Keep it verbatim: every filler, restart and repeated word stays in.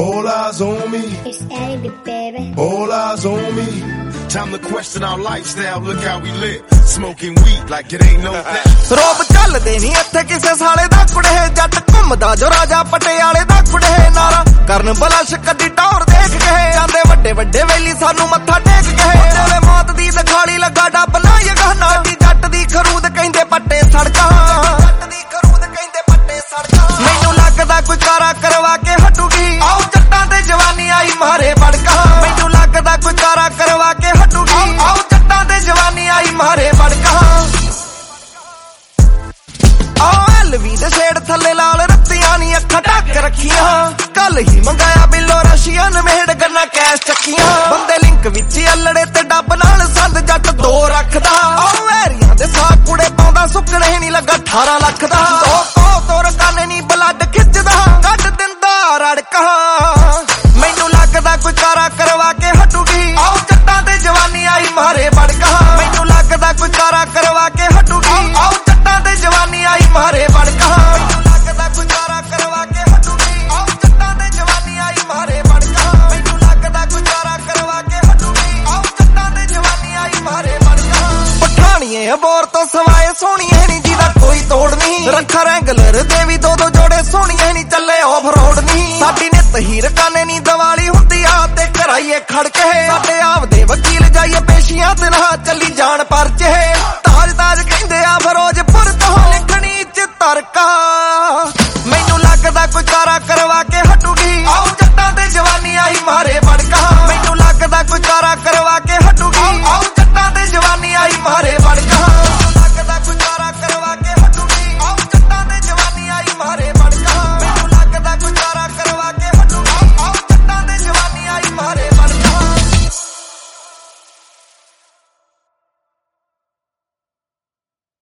All eyes on me. It's Abby, baby. All eyes on me. Time to question our lifestyle. Look how we live. Smoking weed like it ain't no that. ਰੋਬ ਚੱਲਦੇ ਨਹੀਂ ਇੱਥੇ ਕਿਸੇ ਸਾਲੇ ਦਾ ਕੁੜੇ ਜੱਟ ਘੁੰਮਦਾ ਜੋ ਰਾਜਾ ਪਟਿਆਲੇ ਦਾ ਕੁੜੇ ਨਾਰਾ ਕਰਨ ਬਲਸ਼ ਕੱਢੀ ਟੌਰ ਦੇਖ ਗਏ ਜਾਂਦੇ ਵੱਡੇ ਵੱਡੇ ਵੇਲੀ ਸਾਨੂੰ ਮੱਥਾ ਟੇਕ ਗਏ ਤੇਰੇ ਮੌਤ ਦੀ ਦਿਖਾਲੀ ਲੱਗਾ ਡੱਬ ਨਾ ਯਗਾਨਾ ਦੀ ਜੱਟ ਦੀ ਖਰੂਦ ਕਹਿੰਦੇ ਪੱਟੇ ਸੜਕਾਂ ਜੱਟ ਦੀ ਖਰੂਦ ਕਹਿੰਦੇ ਪੱਟੇ ਸੜਕਾਂ ਮੈਨੂੰ ਲੱਗਦਾ ਕੋਈ ਕਾਰਾ ਕਰਵਾ ਕੇ ਹਟੂਗੀ ਆਓ ਜੱਟਾਂ ਤੇ ਜਵਾਨੀ ਆਈ ਮਾਰੇ ਬੜਕਾ ਮੈਨੂੰ ਲੱਗਦਾ ਕੋਈ ਕਾਰਾ ਕਰਵਾ ਕੇ ਹਟੂਗੀ ਆਓ ਜੱਟਾਂ ਤੇ ਜਵਾਨੀ ਆਈ ਮਾਰੇ ਬੜਕਾ ਐਲਵੀ ਦੇ ਸ਼ੇਡ ਥੱਲੇ ਲਾਲ ਰੱਤੀਆਂ ਨੀ ਅੱਖਾਂ ਢੱਕ ਰੱਖੀਆਂ ਕੱਲ ਹੀ ਮੰਗਾਇਆ ਬਿੱਲੋ ਰਸ਼ੀਅਨ ਮੇੜ ਗੰਨਾ ਕੈਸ਼ ਚੱਕੀਆਂ ਬੰਦੇ ਲਿੰਕ ਵਿੱਚ ਅਲੜੇ ਤੇ ਡੱਬ ਨਾਲ ਸੰਦ ਜੱਟ ਦੋ ਰੱਖਦਾ ਆਹ ਵੈਰੀਆਂ ਦੇ ਸਾਹ ਕੁੜੇ ਪਾਉਂਦਾ ਸੁੱਕਣੇ ਨੀ ਲੱਗਾ ਅਠਾਰਾਂ ਲੱਖ ਦਾ ਦੋ ਕੋ ਤੋਰ ਕਾਨੇ ਨੀ ਬਲੱਡ ਖਿੱਚਦਾ ਕੱਢ ਦਿੰਦਾ ਰੜਕਾ ਮੈਨੂੰ ਲੱਗਦਾ ਕੋਈ ਕਾਰਾ ਕਰਵਾ ਕੇ ਹਟੂਗੀ ਆਹ ਜੱਟਾਂ ਤੇ ਜਵਾਨੀ ਆਈ ਮਾਰੇ ਬੜਕਾ ਮੈਨੂੰ ਲੱਗਦਾ ਕੋਈ ਕਾਰਾ ਕਰਵਾ ਕੇ ਹਟੂਗੀ ਆਹ ਜੱਟਾਂ ਤੇ ਜਵਾਨੀ ਆਈ ਮਾਰੇ ਬੜਕਾ ਮੈਨੂੰ ਲੱਗਦਾ ਕੋਈ ਕਾਰਾ ਕਰਵਾ ਕੇ ਹਟੂਗੀ ਆਹ ਜੱਟਾਂ ਤੇ ਜਵਾਨੀ ਆਈ ਮਾਰੇ ਬੜਕਾ ਮੈਨੂੰ ਲੱਗਦਾ ਕੋਈ ਕਾਰਾ ਕਰਵਾ ਕੇ ਹਟੂਗੀ ਆਹ ਜੱਟਾਂ ਤੇ ਜਵਾਨੀ ਆਈ ਮਾਰੇ ਬੜਕਾ ਪਠਾਣੀਏ ਬੋਰ ਤੋਂ ਸਵਾਏ ਸੋਹਣੀਏ ਨੀ ਜਿਹਦਾ ਕੋਈ ਤੋੜ ਨਹੀਂ ਰੱਖਾ ਰੈਂਗਲਰ ਦੇ ਵੀ ਦੋ ਦੋ ਜੋੜੇ ਸੋਹਣੀਏ ਨੀ ਚੱਲੇ ਆਫ ਰੋਡ ਨਹੀਂ ਸਾਡੀ ਨਿੱਤ ਹੀਰ ਕਾਨੇ ਨੀ ਦੀਵਾਲੀ ਹੁੰਦੀ ਆ ਤੇ ਕਰਾਈਏ ਖੜ ਕੇ ਸਾਡੇ ਆਪ ਦੇ ਵਕੀਲ ਜਾਈਏ ਪੇਸ਼ੀਆਂ ਤੇ ਨਾ ਚੱਲੀ